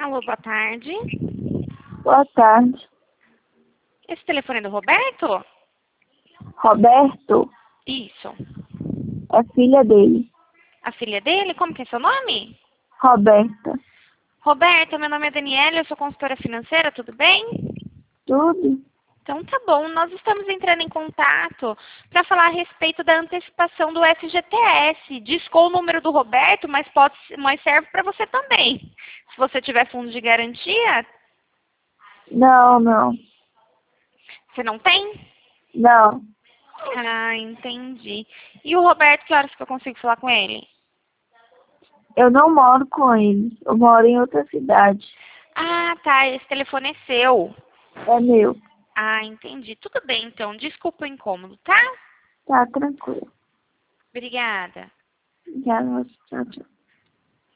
Alô, boa tarde. Boa tarde. Esse telefone é do Roberto? Roberto Isso. é filha dele. A filha dele? Como que é seu nome? Roberta. Roberto, meu nome é Daniela, eu sou consultora financeira, tudo bem? Tudo? Então tá bom, nós estamos entrando em contato para falar a respeito da antecipação do FGTS. Discou o número do Roberto, mas serve para você também. Se você tiver fundo de garantia, Não. você não tem? Não. Ah, entendi. E o Roberto, que horas que eu consigo falar com ele? Eu não moro com ele. Eu moro em outra cidade. Ah, tá, esse telefone é seu. É meu. Ah, entendi. Tudo bem, então. Desculpa o incômodo, tá? Tá tranquilo. Obrigada. Já, tchau, tchau.